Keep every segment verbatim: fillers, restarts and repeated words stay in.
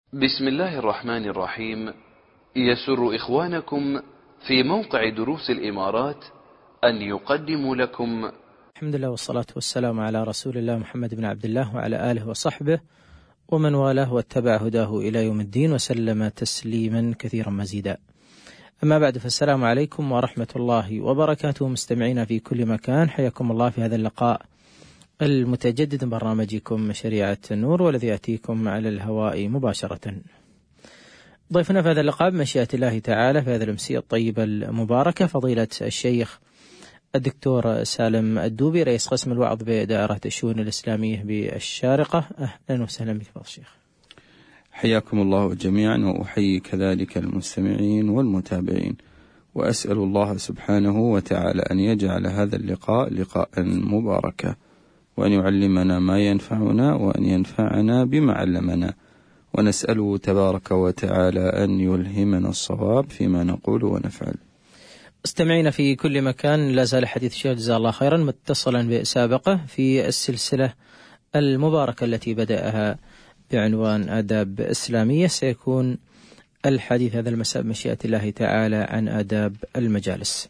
بسم الله الرحمن الرحيم. يسر إخوانكم في موقع دروس الإمارات أن يقدموا لكم الحمد لله والصلاة والسلام على رسول الله محمد بن عبد الله وعلى آله وصحبه ومن والاه واتبع هداه إلى يوم الدين وسلم تسليما كثيرا مزيدا. أما بعد، فالسلام عليكم ورحمة الله وبركاته. مستمعين في كل مكان، حياكم الله في هذا اللقاء المتجدد من برنامجكم شريعة النور، والذي يأتيكم على الهواء مباشرة. ضيفنا في هذا اللقاء بمشيئة الله تعالى في هذا الأمسية الطيبة المباركة فضيلة الشيخ الدكتور سالم الدوبي، رئيس قسم الوعظ بدائرة الشؤون الإسلامية بالشارقة. أهلا وسهلا بك فضيلة الشيخ. حياكم الله جميعا، وأحيي كذلك المستمعين والمتابعين، وأسأل الله سبحانه وتعالى أن يجعل هذا اللقاء لقاء مباركا، وأن يعلمنا ما ينفعنا، وأن ينفعنا بما علمنا، ونسأله تبارك وتعالى أن يلهمنا الصواب فيما نقول ونفعل. استمعينا في كل مكان، لا زال حديث الشيخ جزاه الله خيرا متصلا بسابقه في السلسلة المباركة التي بدأها بعنوان آداب إسلامية. سيكون الحديث هذا المساء بمشيئة الله تعالى عن آداب المجالس.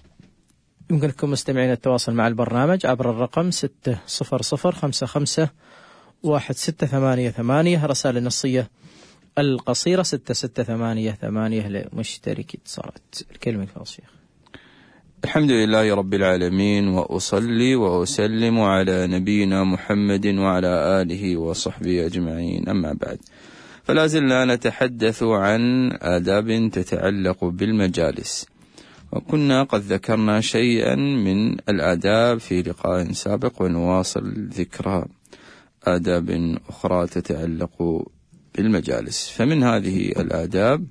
يمكنكم مستمعين التواصل مع البرنامج عبر الرقم ستة صفر صفر خمسة خمسة واحد ستة ثمانية ثمانية، رسائل النصية القصيرة ستة ستة ثمانية ثمانية لمشتركي اتصالات. الكلمة يا شيخ. الحمد لله رب العالمين، وأصلي وأسلم على نبينا محمد وعلى آله وصحبه أجمعين، أما بعد، فلا زلنا نتحدث عن آداب تتعلق بالمجالس، وكنا قد ذكرنا شيئا من الآداب في لقاء سابق، ونواصل ذكر آداب أخرى تتعلق بالمجالس. فمن هذه الآداب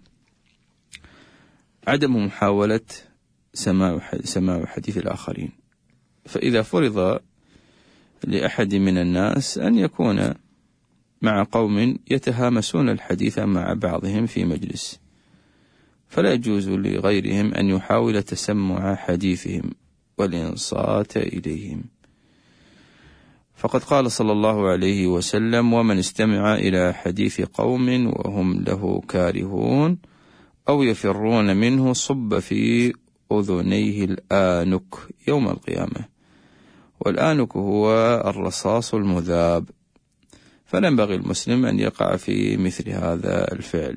عدم محاولة سماع حديث الآخرين. فإذا فرض لأحد من الناس أن يكون مع قوم يتهامسون الحديث مع بعضهم في مجلس، فلا يجوز لغيرهم أن يحاول تسمع حديثهم والإنصات إليهم، فقد قال صلى الله عليه وسلم: ومن استمع إلى حديث قوم وهم له كارهون أو يفرون منه صب في أذنيه الآنك يوم القيامة. والآنك هو الرصاص المذاب، فلا ينبغي المسلم أن يقع في مثل هذا الفعل،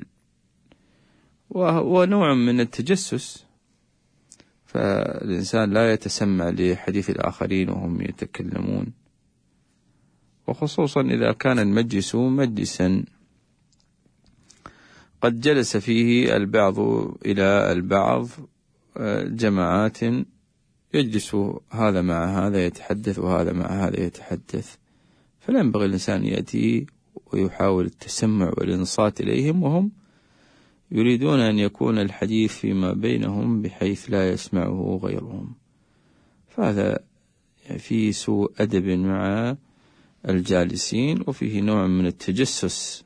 وهو نوع من التجسس. فالإنسان لا يتسمع لحديث الآخرين وهم يتكلمون، وخصوصا إذا كان المجلس مجلسا قد جلس فيه البعض إلى البعض، جماعات يجلس هذا مع هذا يتحدث وهذا مع هذا يتحدث، فلا ينبغي الإنسان يأتي ويحاول التسمع والإنصات إليهم وهم يريدون أن يكون الحديث فيما بينهم بحيث لا يسمعه غيرهم، فهذا فيه سوء أدب مع الجالسين، وفيه نوع من التجسس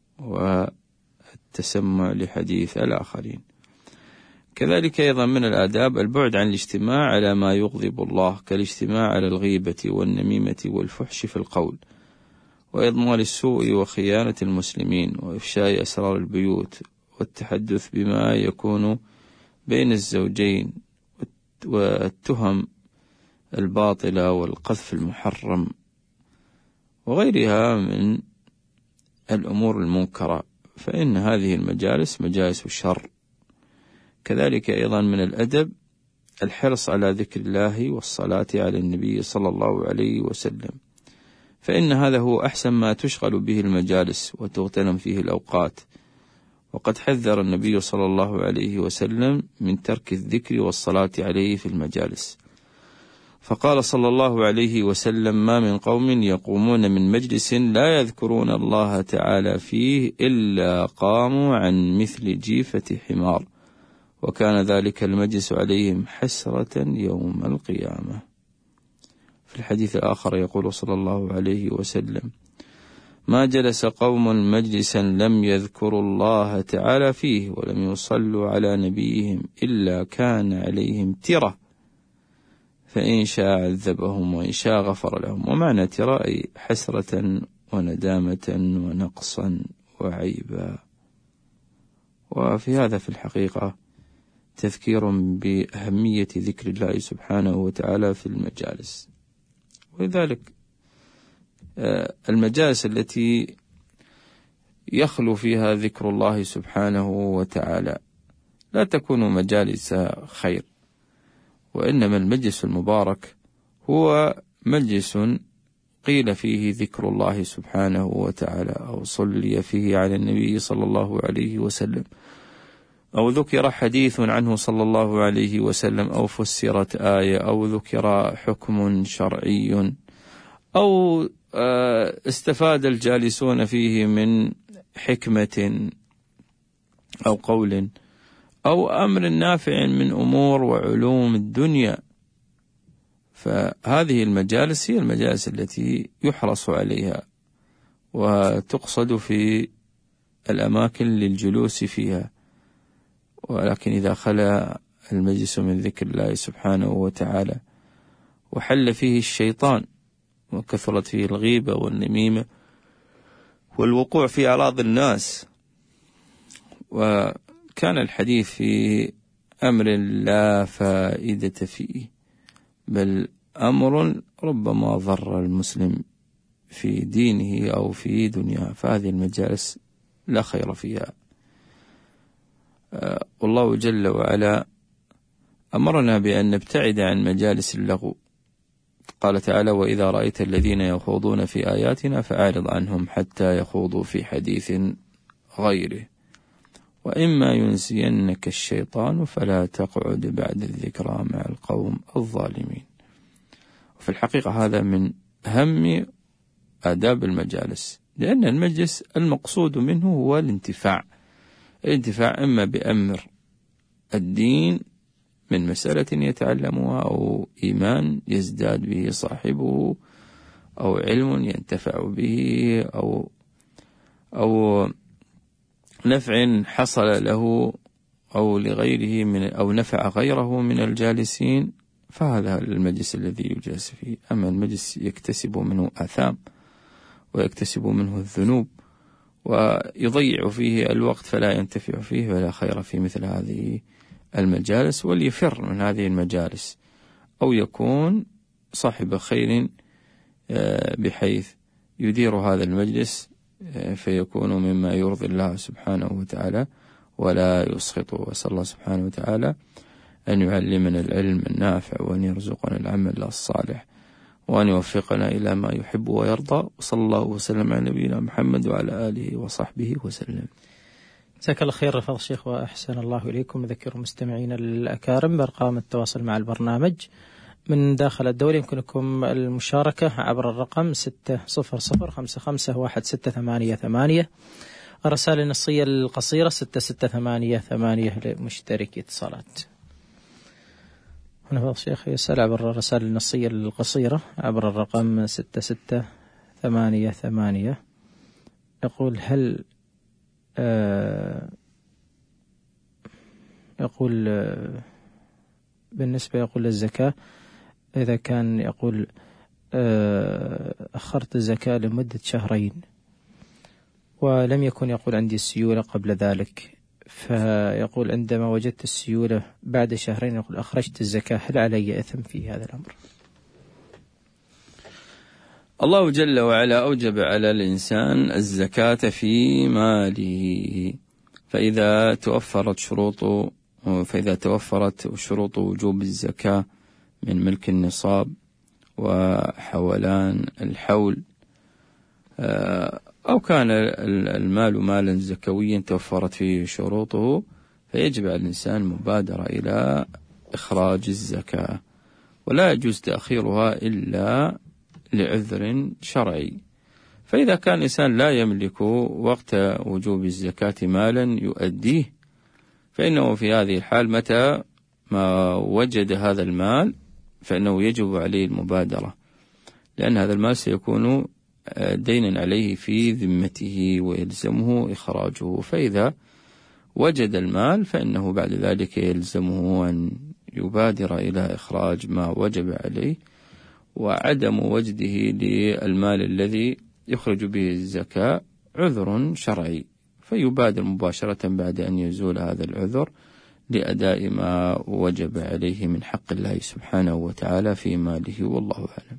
والتسمع لحديث الآخرين. كذلك أيضا من الآداب البعد عن الاجتماع على ما يغضب الله، كالاجتماع على الغيبة والنميمة والفحش في القول، وإضمار السوء وخيانة المسلمين، وإفشاء أسرار البيوت، والتحدث بما يكون بين الزوجين، والتهم الباطلة والقذف المحرم، وغيرها من الأمور المنكرة، فإن هذه المجالس مجالس الشر. كذلك أيضا من الأدب الحرص على ذكر الله والصلاة على النبي صلى الله عليه وسلم، فإن هذا هو أحسن ما تشغل به المجالس وتغتنم فيه الأوقات. وقد حذر النبي صلى الله عليه وسلم من ترك الذكر والصلاة عليه في المجالس، فقال صلى الله عليه وسلم: ما من قوم يقومون من مجلس لا يذكرون الله تعالى فيه إلا قاموا عن مثل جيفة حمار، وكان ذلك المجلس عليهم حسرة يوم القيامة. في الحديث الآخر يقول صلى الله عليه وسلم: ما جلس قوم مجلسا لم يذكروا الله تعالى فيه ولم يصلوا على نبيهم إلا كان عليهم ترة، فإن شاء عذبهم وإن شاء غفر لهم. ومعنى ترى أي حسرة وندامة ونقصا وعيبا. وفي هذا في الحقيقة تذكير بأهمية ذكر الله سبحانه وتعالى في المجالس. ولذلك المجالس التي يخلو فيها ذكر الله سبحانه وتعالى لا تكون مجالس خير، وإنما المجلس المبارك هو مجلس قيل فيه ذكر الله سبحانه وتعالى، أو صلي فيه على النبي صلى الله عليه وسلم، أو ذكر حديث عنه صلى الله عليه وسلم، أو فسرت آية، أو ذكر حكم شرعي، أو استفاد الجالسون فيه من حكمة أو قول أو أمر نافع من أمور وعلوم الدنيا. فهذه المجالس هي المجالس التي يحرص عليها وتقصد في الأماكن للجلوس فيها. ولكن إذا خلا المجلس من ذكر الله سبحانه وتعالى وحل فيه الشيطان وكثرت فيه الغيبة والنميمة والوقوع في أعراض الناس، وكان الحديث في أمر لا فائدة فيه، بل أمر ربما ضر المسلم في دينه أو في دنياه، فهذه المجالس لا خير فيها. والله جل وعلا أمرنا بأن نبتعد عن مجالس اللغو. قال تعالى: وإذا رأيت الذين يخوضون في آياتنا فأعرض عنهم حتى يخوضوا في حديث غيره، وإما ينسينك الشيطان فلا تقعد بعد الذكرى مع القوم الظالمين. وفي الحقيقة هذا من أهم آداب المجالس، لأن المجلس المقصود منه هو الانتفاع الانتفاع إما بأمر الدين من مسألة يتعلمها، أو إيمان يزداد به صاحبه، أو علم ينتفع به، أو أو نفع حصل له أو لغيره من أو نفع غيره من الجالسين، فهذا المجلس الذي يجلس فيه. أما المجلس يكتسب منه آثام ويكتسب منه الذنوب ويضيع فيه الوقت فلا ينتفع فيه، ولا خير في مثل هذه المجالس. وليفر من هذه المجالس، أو يكون صاحب خير بحيث يدير هذا المجلس فيكون مما يرضي الله سبحانه وتعالى ولا يسخطه. وأسأل الله سبحانه وتعالى أن يعلمنا العلم النافع، وأن يرزقنا العمل الصالح، وأن يوفقنا إلى ما يحب ويرضى. وصلى الله وسلم على نبينا محمد وعلى آله وصحبه وسلم. جزاك الله خير فضل الشيخ، وأحسن الله إليكم. ذكر مستمعين الأكارم بأرقام التواصل مع البرنامج من داخل الدولة. يمكنكم المشاركة عبر الرقم ستة صفر صفر خمسة خمسة واحد ستة ثمانية ثمانية، الرسائل النصية القصيرة ستة ستة ثمانية ثمانية لمشتركي اتصالات. هنا فضل الشيخ يسأل عبر الرسائل النصية القصيرة عبر الرقم ستة ستة ثمانية ثمانية، يقول: هل آه يقول آه بالنسبة يقول للزكاة، إذا كان يقول آه أخرت الزكاة لمدة شهرين ولم يكن يقول عندي السيولة قبل ذلك، فيقول عندما وجدت السيولة بعد شهرين يقول أخرجت الزكاة، هل علي إثم في هذا الأمر؟ الله جل وعلا أوجب على الإنسان الزكاة في ماله، فإذا توفرت شروط فإذا توفرت شروط وجوب الزكاة من ملك النصاب وحولان الحول، أو كان المال مالا زكويا توفرت فيه شروطه، فيجب على الإنسان مبادرة إلى إخراج الزكاة، ولا يجوز تأخيرها إلا لعذر شرعي. فإذا كان الإنسان لا يملك وقت وجوب الزكاة مالا يؤديه، فإنه في هذه الحال متى ما وجد هذا المال فإنه يجب عليه المبادرة، لأن هذا المال سيكون دينا عليه في ذمته ويلزمه إخراجه. فإذا وجد المال فإنه بعد ذلك يلزمه أن يبادر إلى إخراج ما وجب عليه. وعدم وجده للمال الذي يخرج به الزكاة عذر شرعي، فيبادر مباشرة بعد أن يزول هذا العذر لأداء ما وجب عليه من حق الله سبحانه وتعالى في ماله، والله أعلم.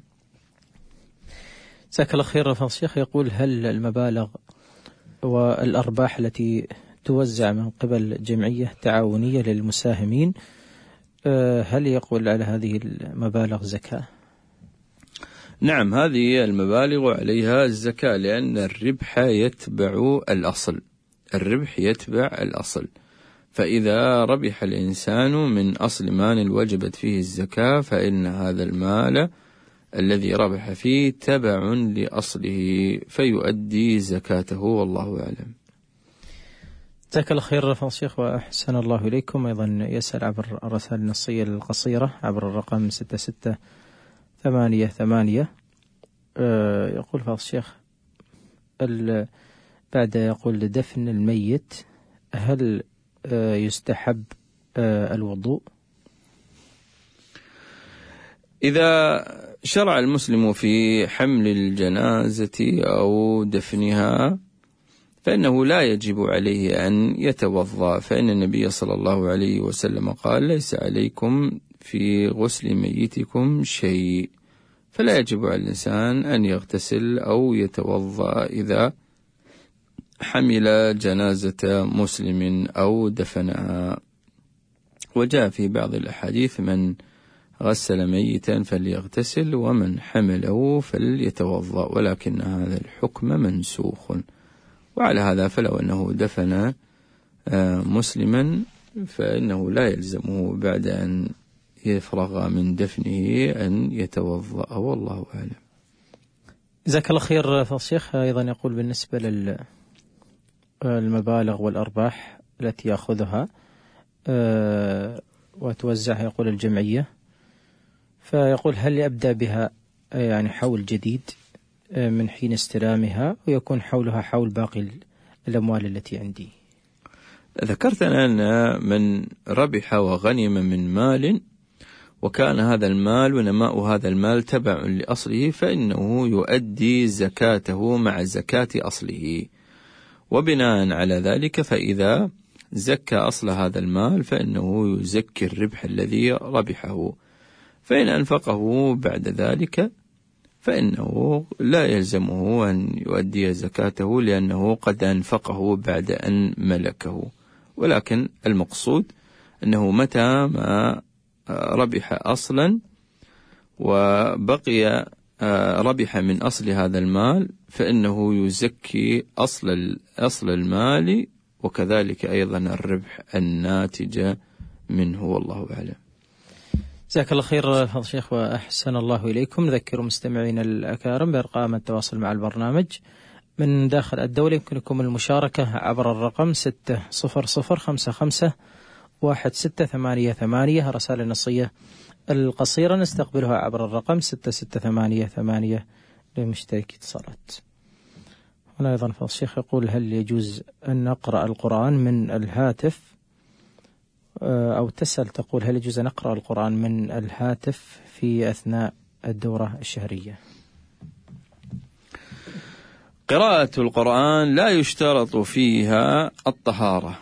جزاك الله خير. فضيلة الشيخ يقول: هل المبالغ والأرباح التي توزع من قبل جمعية تعاونية للمساهمين هل يقول على هذه المبالغ زكاة؟ نعم، هذه المبالغ عليها الزكاة، لأن الربح يتبع الأصل، الربح يتبع الأصل، فإذا ربح الإنسان من أصل مال وجبت فيه الزكاة فإن هذا المال الذي ربح فيه تبع لأصله فيؤدي زكاته، والله أعلم. جزاك الله خير فضيلة الشيخ وأحسن الله إليكم. أيضا يسأل عبر الرسائل النصية القصيرة عبر الرقم ستة ستة ثمانية ثمانية. يقول فضيلة الشيخ: بعد يقول دفن الميت هل يستحب الوضوء؟ إذا شرع المسلم في حمل الجنازة أو دفنها فإنه لا يجب عليه أن يتوضأ، فإن النبي صلى الله عليه وسلم قال: ليس عليكم في غسل ميتكم شيء، فلا يجب على الإنسان أن يغتسل أو يتوضأ إذا حمل جنازة مسلم أو دفنها. وجاء في بعض الأحاديث: من غسل ميتا فليغتسل ومن حمله فليتوضأ، ولكن هذا الحكم منسوخ. وعلى هذا فلو أنه دفن مسلما فإنه لا يلزمه بعد أن يفرغ من دفنه أن يتوضأ، والله أعلم. جزاك الله خير فضيلة الشيخ. أيضا يقول بالنسبة للمبالغ والأرباح التي يأخذها وتوزعها يقول الجمعية، فيقول: هل يبدأ بها يعني حول جديد من حين استلامها ويكون حولها حول باقي الأموال التي عندي؟ ذكرت أن من ربح وغنم من مال وكان هذا المال ونماء هذا المال تبع لأصله فإنه يؤدي زكاته مع زكاة أصله، وبناء على ذلك فإذا زكى أصل هذا المال فإنه يزكي الربح الذي ربحه، فإن أنفقه بعد ذلك فإنه لا يلزمه أن يؤدي زكاته لأنه قد أنفقه بعد أن ملكه، ولكن المقصود أنه متى ما ربح أصلا وبقي ربح من أصل هذا المال فإنه يزكي أصل أصل المال وكذلك أيضا الربح الناتج منه، والله أعلم. جزاك الله خير فضيلة الشيخ وأحسن الله إليكم. نذكر مستمعين الأكارم بأرقام التواصل مع البرنامج من داخل الدولة. يمكنكم المشاركة عبر الرقم ستة صفر صفر خمسة خمسة واحد ستة ثمانية ثمانية. رسالة نصية القصيرة نستقبلها عبر الرقم ستة ستة ثمانية ثمانية لمشترك اتصالات. هنا أيضا فضيلة الشيخ يقول: هل يجوز أن نقرأ القرآن من الهاتف؟ أو تسأل تقول: هل يجوز أن نقرأ القرآن من الهاتف في أثناء الدورة الشهرية؟ قراءة القرآن لا يشترط فيها الطهارة،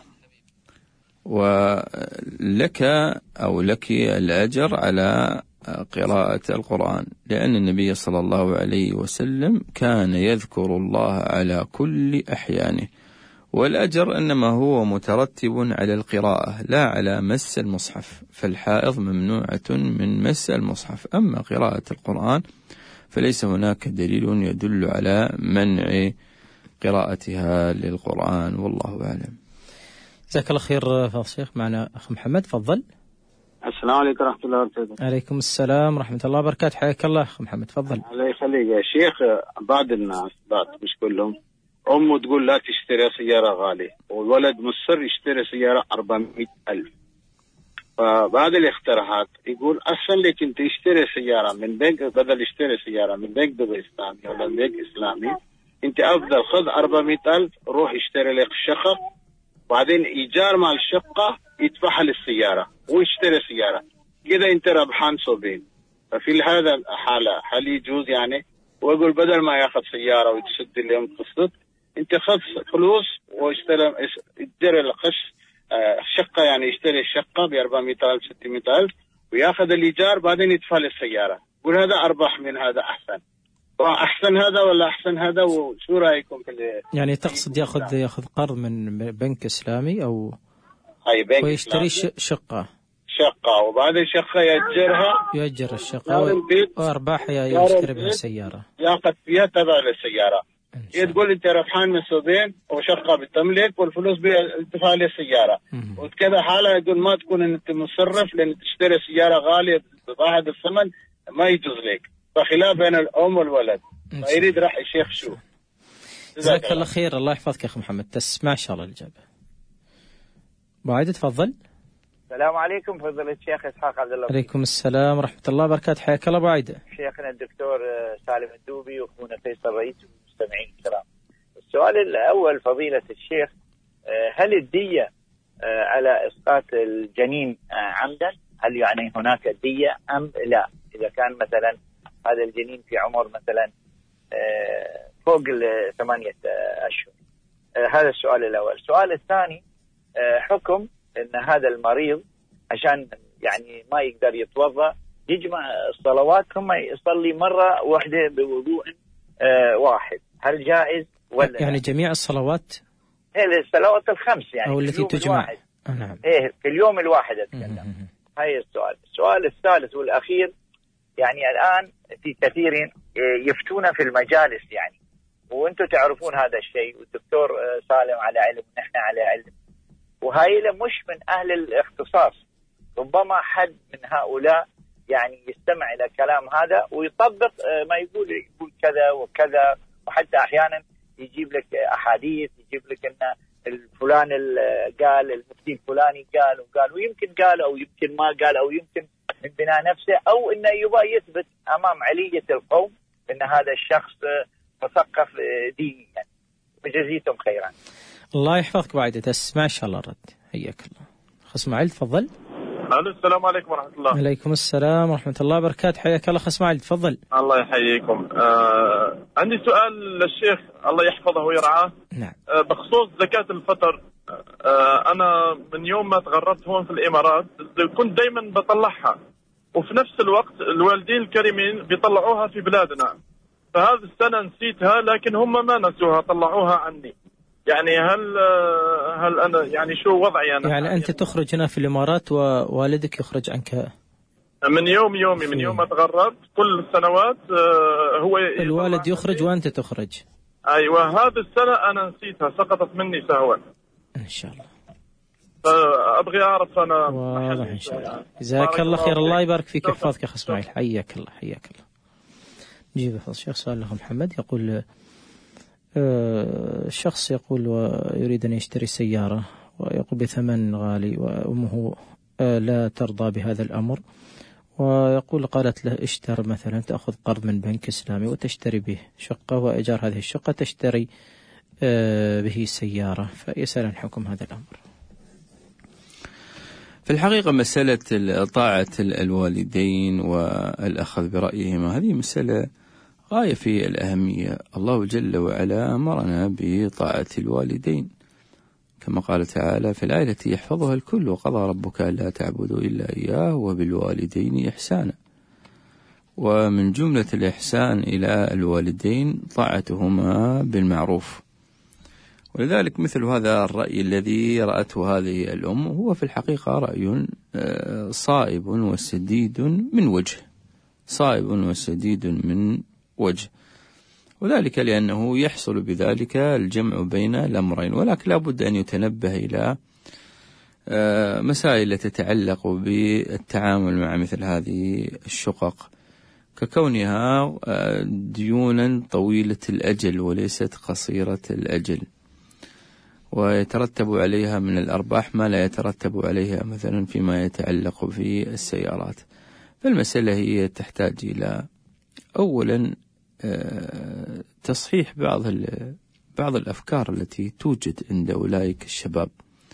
ولك أو لك الأجر على قراءة القرآن، لأن النبي صلى الله عليه وسلم كان يذكر الله على كل أحيانه، والأجر إنما هو مترتب على القراءة لا على مس المصحف، فالحائض ممنوعة من مس المصحف. أما قراءة القرآن فليس هناك دليل يدل على منع قراءتها للقرآن، والله أعلم. جزاك الله خير فضيلة الشيخ. معنا أخ محمد، تفضل. السلام عليكم ورحمة الله وبركاته. عليكم السلام ورحمة الله وبركاته. حياك الله أخ محمد، تفضل. الله يخليك يا شيخ. بعض الناس، بعض مش كلهم، أمه تقول لا تشتري سيارة غالية والولد مصر يشتري سيارة أربعمائة ألف، فبعد الاقتراحات يقول أحسن لك أنت اشتري سيارة من بنك بدل اشتري سيارة من بنك دبي إسلامي ولا بنك إسلامي، أنت أفضل خذ أربعمائة ألف روح اشتري لك شقة وبعدين إيجار مع الشقة يدفعها للسيارة ويشتري سيارة، كده أنت ربحان صوبين. ففي هذا الحالة هل يجوز يعني؟ ويقول بدل ما ياخذ سيارة ويتسد اليوم قسط، أنت خذ فلوس واشترى يشتري القش شقة، يعني يشتري الشقة ب أربعمائة ألف ستمائة ألف وياخذ الإيجار بعدين يدفع للسيارة. يقول هذا أربح من هذا، أحسن أحسن هذا ولا أحسن هذا؟ وشو رأيكم في يعني تقصد ياخذ ياخذ قرض من بنك إسلامي أو أي بنك ويشتري إسلامي شقة شقة وبعدين شقة يأجرها، يأجر الشقة وأرباح يشتري بها سيارة، ياخذ فيها تبع للسيارة. هي تقول أنت ربحان من سوقين وشقة بتملك والفلوس بتدفع للسيارة، وكذا حالة يقول ما تكون أنت مصرف لأن تشتري سيارة غالية بهذا الثمن ما يجوز لك، فخلاف بين الأم والولد. فيريد راح الشيخ شو. جزاك الله خير، الله يحفظك يا أخي محمد. تسمع إن شاء الله الإجابة. بعد تفضل. السلام عليكم فضيلة الشيخ إسحاق عبد الله. عليكم السلام ورحمة الله وبركاته، حياك الله أبو عايدة. شيخنا الدكتور سالم الدوبي وأخونا فيصل رئيس والمستمعين الكرام. السؤال الأول فضيلة الشيخ، هل الدية على إسقاط الجنين عمدا؟ هل يعني هناك دية أم لا؟ إذا كان مثلا هذا الجنين في عمر مثلا فوق ثمانية أشهر. هذا السؤال الأول. السؤال الثاني، حكم ان هذا المريض عشان يعني ما يقدر يتوضا يجمع الصلوات ثم يصلي مره واحده بوضوء آه واحد، هل جائز ولا يعني لا؟ جميع الصلوات هي الصلوات الخمس يعني او التي تجمع آه نعم ايه في اليوم الواحد اتكلم. هاي السؤال. السؤال الثالث والاخير، يعني الان في كثير يفتون في المجالس يعني، وانتم تعرفون هذا الشيء والدكتور سالم على علم ونحن على علم، وهاي مش من أهل الاختصاص، ربما حد من هؤلاء يعني يستمع إلى كلام هذا ويطبق ما يقول يقول كذا وكذا، وحتى أحيانا يجيب لك أحاديث، يجيب لك أن الفلان قال المفتي الفلاني قال وقال ويمكن قال أو يمكن ما قال أو يمكن من بناء نفسه، أو أنه يبغى يثبت أمام علية القوم أن هذا الشخص مثقف دينيا يعني. وجزيتم خيرا. الله يحفظك بعد تسمع إن شاء الله الرد. حياك الله. أخ إسماعيل تفضل. السلام عليكم ورحمة الله. عليكم السلام ورحمة الله وبركاته، حياك الله أخ إسماعيل تفضل. الله يحييكم. آه عندي سؤال للشيخ الله يحفظه ويرعاه. نعم. آه بخصوص زكاة الفطر. آه أنا من يوم ما تغربت هون في الإمارات كنت دايما بطلعها، وفي نفس الوقت الوالدين الكريمين بيطلعوها في بلادنا، فهذه السنة نسيتها لكن هم ما نسوها طلعوها عني. يعني هل هل أنا يعني شو وضعي أنا؟ يعني أنت تخرج هنا في الإمارات ووالدك يخرج عنك؟ من يوم يومي من يوم ما تغربت كل السنوات هو الوالد يخرج وأنت تخرج. أيوة هذه السنة أنا نسيتها، سقطت مني سهوا. إن شاء الله. فأبغي أعرف أنا. واضح إن شاء الله. جزاك الله خير، الله يبارك فيك ويحفظك يا أخ إسماعيل. حياك الله حياك الله. نجيب يا الشيخ سؤال له محمد يقول الشخص يقول ويريد أن يشتري سيارة ويقول بثمن غالي وأمه لا ترضى بهذا الأمر، ويقول قالت له اشتر مثلا تأخذ قرض من بنك إسلامي وتشتري به شقة وإيجار هذه الشقة تشتري به سيارة، فيسأل عن حكم هذا الأمر. في الحقيقة مسألة طاعة الوالدين والأخذ برأيهما هذه مسألة غاية في الأهمية. الله جل وعلا أمرنا بطاعة الوالدين كما قال تعالى في الآية التي يحفظها الكل: وقضى ربك ألا تعبدوا إلا إياه وبالوالدين إحسانا. ومن جملة الإحسان إلى الوالدين طاعتهما بالمعروف. ولذلك مثل هذا الرأي الذي رأته هذه الأم هو في الحقيقة رأي صائب وسديد من وجه صائب وسديد من وجه وذلك لأنه يحصل بذلك الجمع بين الأمرين، ولكن لا بد أن يتنبه إلى مسائل تتعلق بالتعامل مع مثل هذه الشقق، ككونها ديونا طويلة الأجل وليست قصيرة الأجل، ويترتب عليها من الأرباح ما لا يترتب عليها مثلا فيما يتعلق في السيارات. فالمسألة هي تحتاج إلى أولا تصحيح بعض بعض الأفكار التي توجد عند أولئك الشباب،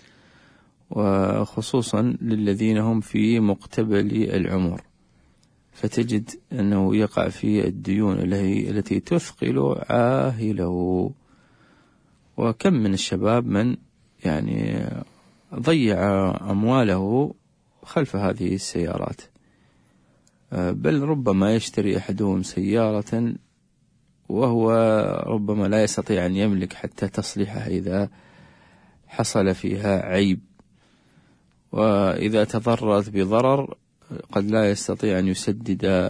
وخصوصا للذين هم في مقتبل العمر، فتجد أنه يقع في الديون التي تثقل عاهله، وكم من الشباب من يعني ضيع أمواله خلف هذه السيارات، بل ربما يشتري أحدهم سيارة وهو ربما لا يستطيع أن يملك حتى تصليحها إذا حصل فيها عيب، وإذا تضررت بضرر قد لا يستطيع أن يسدد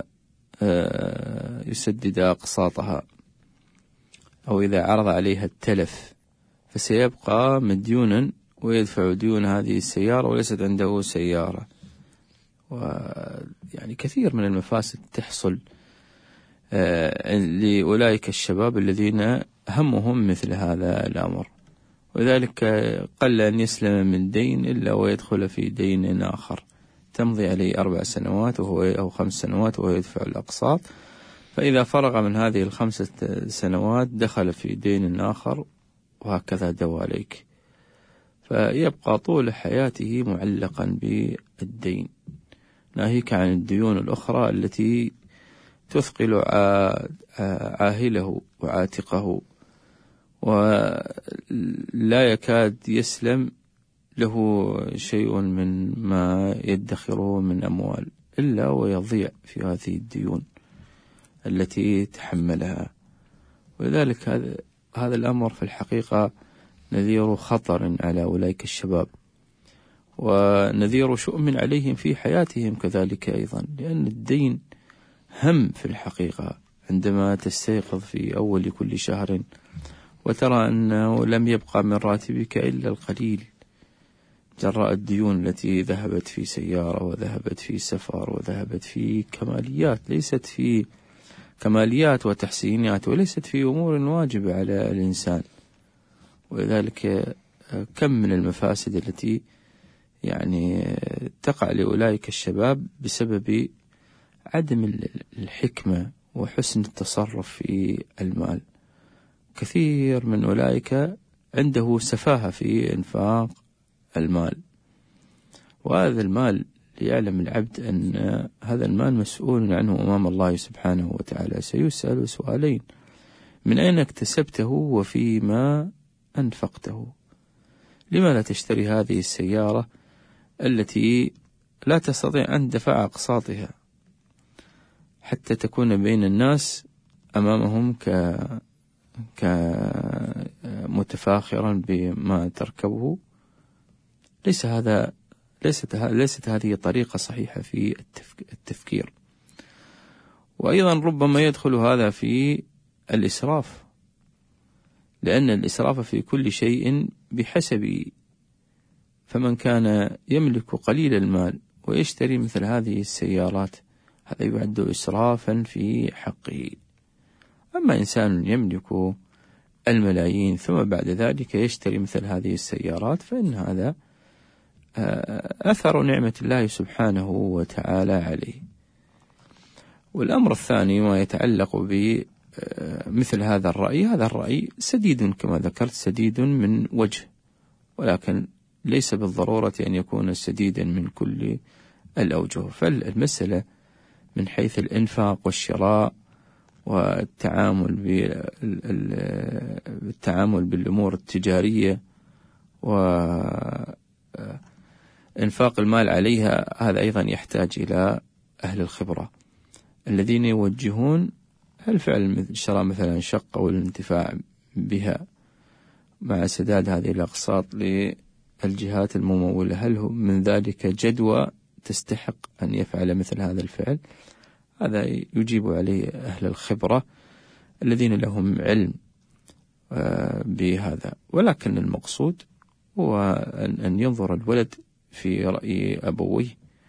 يسدد أقساطها، أو إذا عرض عليها التلف فسيبقى مديونا ويدفع ديون هذه السيارة وليست عنده سيارة. ويعني كثير من المفاسد تحصل لأولئك الشباب الذين همهم مثل هذا الأمر، وذلك قل أن يسلم من دين إلا ويدخل في دين آخر تمضي عليه أربع سنوات وهو أو خمس سنوات وهو يدفع الأقساط، فإذا فرغ من هذه الخمسة سنوات دخل في دين آخر، وهكذا دواليك، فيبقى طول حياته معلقا بالدين، ناهيك عن الديون الأخرى التي تثقل عاهله وعاتقه، ولا يكاد يسلم له شيء من ما يدخره من أموال إلا ويضيع في هذه الديون التي تحملها. ولذلك هذا هذا الأمر في الحقيقة نذير خطر على أولئك الشباب، ونذير شؤم عليهم في حياتهم كذلك أيضا، لأن الدين هم في الحقيقة عندما تستيقظ في أول كل شهر وترى أنه لم يبقى من راتبك إلا القليل جراء الديون التي ذهبت في سيارة وذهبت في سفر وذهبت في كماليات، ليست في كماليات وتحسينات، وليست في أمور واجبة على الإنسان. ولذلك كم من المفاسد التي يعني تقع لأولئك الشباب بسبب عدم الحكمة وحسن التصرف في المال. كثير من أولئك عنده سفاهة في إنفاق المال، وهذا المال ليعلم العبد أن هذا المال مسؤول عنه أمام الله سبحانه وتعالى، سيسأل سؤالين: من أين اكتسبته وفيما أنفقته؟ لما لا تشتري هذه السيارة التي لا تستطيع أن تدفع أقساطها حتى تكون بين الناس أمامهم ك كمتفاخرا بما تركبه؟ ليس هذا ليست ليست هذه طريقة صحيحة في التفكير. وأيضا ربما يدخل هذا في الإسراف، لأن الإسراف في كل شيء بحسب، فمن كان يملك قليل المال ويشتري مثل هذه السيارات هذا يعد إسرافا في حقه. أما إنسان يملك الملايين ثم بعد ذلك يشتري مثل هذه السيارات فإن هذا أثر نعمة الله سبحانه وتعالى عليه. والأمر الثاني ما يتعلق بمثل هذا الرأي، هذا الرأي سديد كما ذكرت، سديد من وجه، ولكن ليس بالضرورة أن يكون سديدا من كل الأوجه. فالمسألة من حيث الإنفاق والشراء والتعامل بالتعامل بالأمور التجارية وإنفاق المال عليها، هذا أيضا يحتاج إلى أهل الخبرة الذين يوجهون هل فعل شراء مثلا شقة والانتفاع بها مع سداد هذه الأقساط للجهات الممولة، هل من ذلك جدوى تستحق أن يفعل مثل هذا الفعل؟ هذا يجيب عليه أهل الخبرة الذين لهم علم بهذا. ولكن المقصود هو أن ينظر الولد في رأي أبويه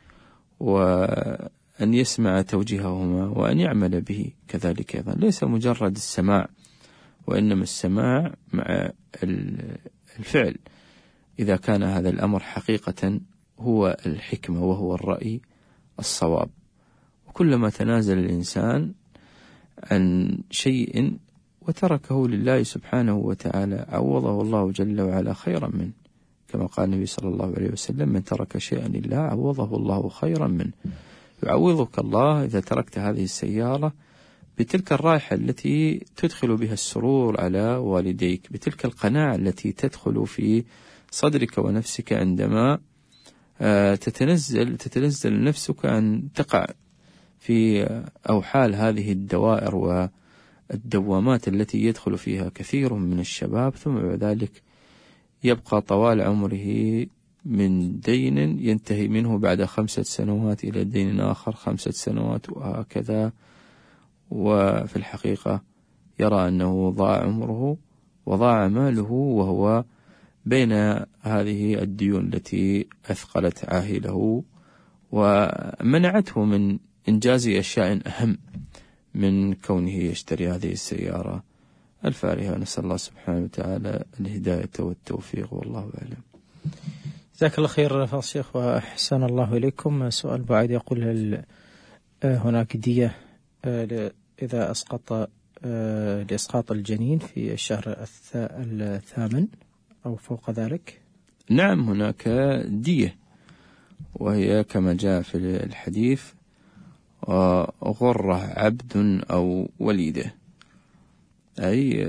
وأن يسمع توجيههما وأن يعمل به كذلك أيضا، ليس مجرد السماع، وإنما السماع مع الفعل إذا كان هذا الأمر حقيقة هو الحكمة وهو الرأي الصواب. وكلما تنازل الإنسان عن شيء وتركه لله سبحانه وتعالى عوضه الله جل وعلا خيرا منه، كما قال النبي صلى الله عليه وسلم: من ترك شيئا لله عوضه الله خيرا منه. يعوضك الله إذا تركت هذه السيارة بتلك الرائحة التي تدخل بها السرور على والديك، بتلك القناعة التي تدخل في صدرك ونفسك عندما تتنزل تتنزل نفسك أن تقع في أوحال هذه الدوائر والدوامات التي يدخل فيها كثير من الشباب، ثم بعد ذلك يبقى طوال عمره من دين ينتهي منه بعد خمسة سنوات إلى دين آخر خمسة سنوات وهكذا، وفي الحقيقة يرى أنه ضاع عمره وضاع ماله وهو بين هذه الديون التي أثقلت عاهله ومنعته من إنجاز أشياء أهم من كونه يشتري هذه السيارة الفارهة. نسأل الله سبحانه وتعالى الهداية والتوفيق، والله أعلم. جزاك الله خير فضل الشيخ وأحسن الله إليكم. سؤال بعد يقول: هل هناك دية إذا أسقط لإسقاط الجنين في الشهر الثامن أو فوق ذلك؟ نعم، هناك دية، وهي كما جاء في الحديث: غرة عبد أو وليدة، أي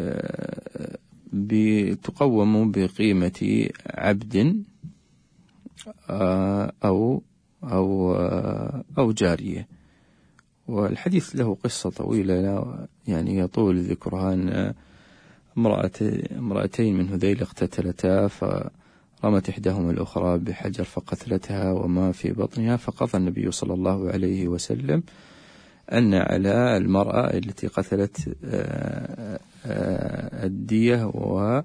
بتقوم بقيمة عبد أو أو أو جارية. والحديث له قصة طويلة يعني يطول ذكرها، أن امرأتين من هذيل اقتتلتا، فرمت إحداهما الأخرى بحجر فقتلتها وما في بطنها، فقضى النبي صلى الله عليه وسلم أن على المرأة التي قتلت الدية، وعلى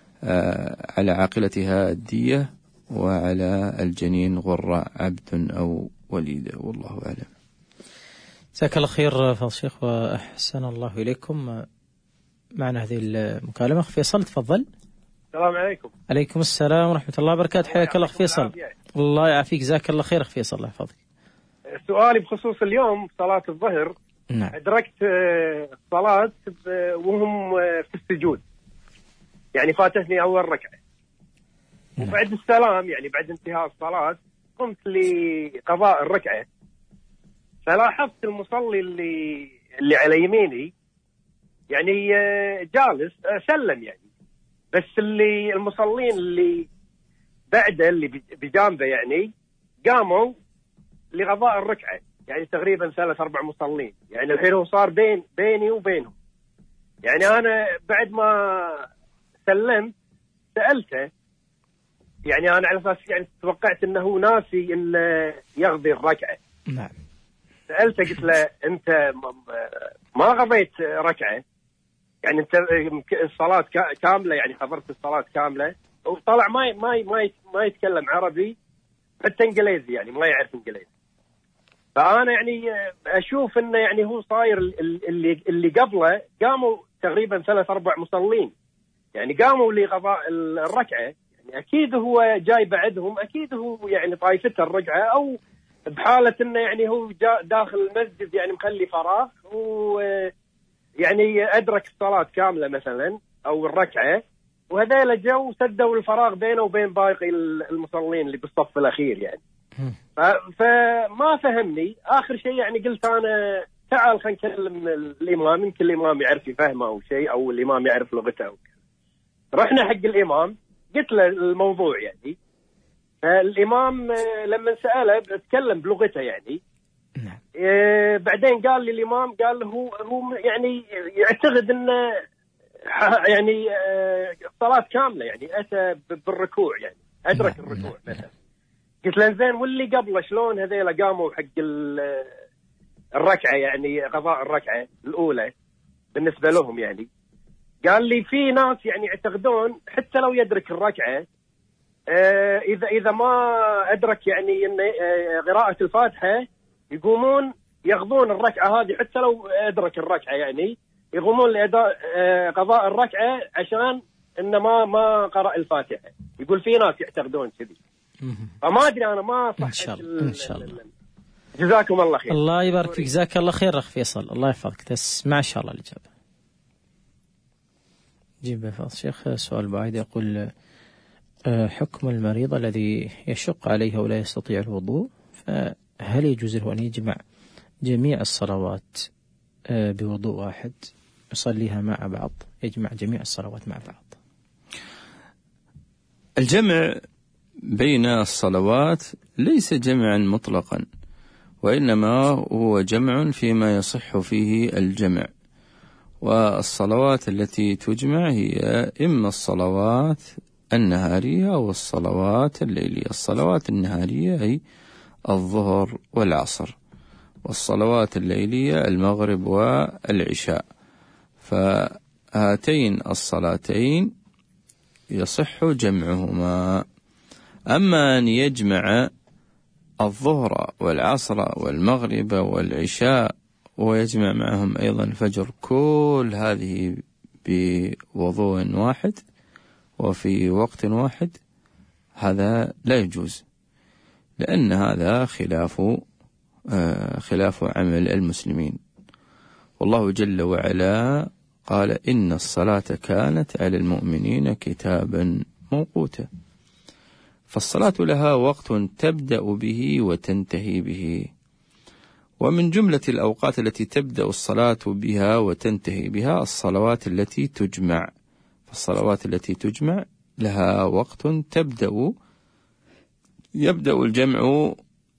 عاقلتها الدية، وعلى الجنين غرة عبد أو وليدة، والله أعلم. جزاك الله خير فضل الشيخ وأحسن الله إليكم. معنا هذه المكالمة فيصل، تفضل. السلام عليكم. عليكم السلام ورحمة الله وبركاته، حياك الله فيصل. الله يعافيك، جزاك الله خير فيصل، الله يحفظك. سؤالي بخصوص اليوم صلاة الظهر. نعم. أدركت الصلاة وهم في السجود، يعني فاتتني أول ركعة. نعم. وبعد السلام يعني بعد انتهاء الصلاة قمت لقضاء الركعة، فلاحظت المصلي اللي اللي على يميني يعني جالس سلم يعني، بس اللي المصلين اللي بعده اللي بجانبه يعني قاموا لقضاء الركعة، يعني تقريبا ثلاث أربع مصلين، يعني الحين هو صار بين بيني وبينهم. يعني أنا بعد ما سلمت سألته، يعني أنا على أساس يعني توقعت أنه ناسي إنه يقضي الركعة. نعم. سألته قلت له: أنت ما قضيت ركعة، يعني أنت الصلاة كاملة، يعني حضرت الصلاة كاملة؟ وطلع ما ما ما ما يتكلم عربي حتى إنجليزي، يعني ما يعرف إنجليزي. فأنا يعني أشوف إنه يعني هو صاير اللي اللي قبله قاموا تقريبا ثلاث أربع مصلين، يعني قاموا لقضاء الركعة، يعني أكيد هو جاي بعدهم، أكيد هو يعني طايفته الركعة، أو بحالة إنه يعني هو داخل المسجد يعني مخلي فراغ، ويعني أدرك الصلاة كاملة مثلا أو الركعة، وهذيل جو سدوا الفراغ بينه وبين باقي المصلين اللي بالصف الأخير يعني. فما فهمني. آخر شيء يعني قلت أنا تعال خلينا نكلم الإمام، يمكن الإمام يعرف يفهمه أو شيء، أو الإمام يعرف لغته. رحنا حق الإمام قلت له الموضوع يعني، الإمام لما سأله تكلم بلغته يعني. إيه بعدين قال لي الإمام، قال هو هو يعني يعتقد إنه يعني الصلاة كاملة، يعني أتى بالركوع، يعني أدرك الركوع مثلا. قلت له زين واللي قبله شلون هذيلا قاموا حق الركعة، يعني قضاء الركعة الأولى بالنسبة لهم يعني. قال لي في ناس يعني يعتقدون حتى لو يدرك الركعة، آه إذا إذا ما أدرك يعني إن آه قراءة الفاتحة يقومون ياخذون الركعة هذه، حتى لو أدرك الركعة يعني يقومون لأداء آه قضاء الركعة عشان إن ما ما قرأ الفاتحة. يقول في ناس يعتقدون كذي، فما أدري أنا ما صح. إن شاء الله إن شاء الله. جزاكم الله خير. الله يبارك فيك، جزاك الله خير أخ فيصل، الله يحفظك. تسمع إن شاء الله الإجابة. جيب فضل الشيخ. سؤال بعيد يقول: حكم المريض الذي يشق عليه ولا يستطيع الوضوء، فهل يجوز له أن يجمع جميع الصلوات بوضوء واحد يصليها مع بعض، يجمع جميع الصلوات مع بعض؟ الجمع بين الصلوات ليس جمعا مطلقا، وإنما هو جمع فيما يصح فيه الجمع. والصلوات التي تجمع هي إما الصلوات النهارية أو الصلوات الليلية. الصلوات النهارية هي الظهر والعصر، والصلوات الليلية المغرب والعشاء. فهاتين الصلاتين يصح جمعهما. أما أن يجمع الظهر والعصر والمغرب والعشاء ويجمع معهم أيضا الفجر، كل هذه بوضوء واحد وفي وقت واحد، هذا لا يجوز، لأن هذا خلاف آه خلاف عمل المسلمين. والله جل وعلا قال: إن الصلاة كانت على المؤمنين كتابا موقوتا. فالصلاة لها وقت تبدأ به وتنتهي به، ومن جملة الأوقات التي تبدأ الصلاة بها وتنتهي بها الصلوات التي تجمع. فالصلوات التي تجمع لها وقت تبدأ يبدأ الجمع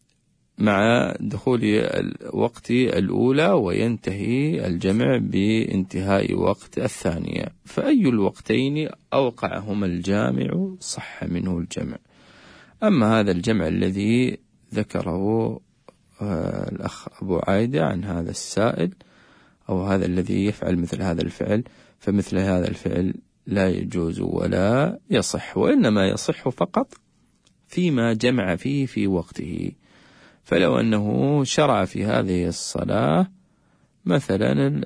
مع دخول الوقت الأولى وينتهي الجمع بانتهاء وقت الثانية، فأي الوقتين أوقعهما الجامع صح منه الجمع. أما هذا الجمع الذي ذكره الأخ أبو عايدة عن هذا السائل أو هذا الذي يفعل مثل هذا الفعل، فمثل هذا الفعل لا يجوز ولا يصح، وإنما يصح فقط فيما جمع فيه في وقته. فلو أنه شرع في هذه الصلاة مثلا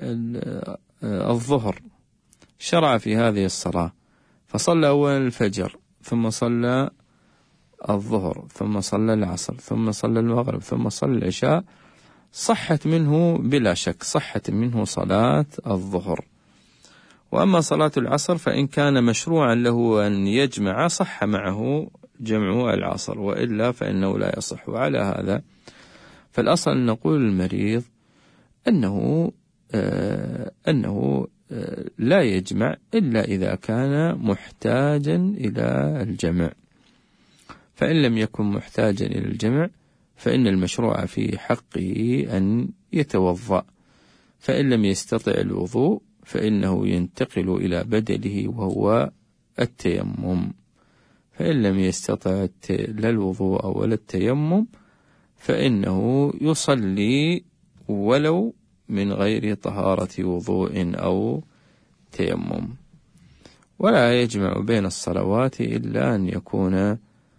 الظهر، شرع في هذه الصلاة فصلى أول الفجر ثم صلى الظهر ثم صلى العصر ثم صلى المغرب ثم صلى العشاء، صحت منه بلا شك، صحت منه صلاة الظهر. وأما صلاة العصر فإن كان مشروعا له أن يجمع صح معه جمع العصر، وإلا فإنه لا يصح. وعلى هذا فالأصل أن نقول للمريض أنه آه أنه آه لا يجمع إلا إذا كان محتاجا إلى الجمع. فإن لم يكن محتاجا إلى الجمع فإن المشروع في حقه أن يتوضأ، فإن لم يستطع الوضوء فإنه ينتقل إلى بدله وهو التيمم. فإن لم يستطع لا الوضوء ولا التيمم فإنه يصلي ولو من غير طهارة وضوء أو تيمم. ولا يجمع بين الصلوات إلا أن يكون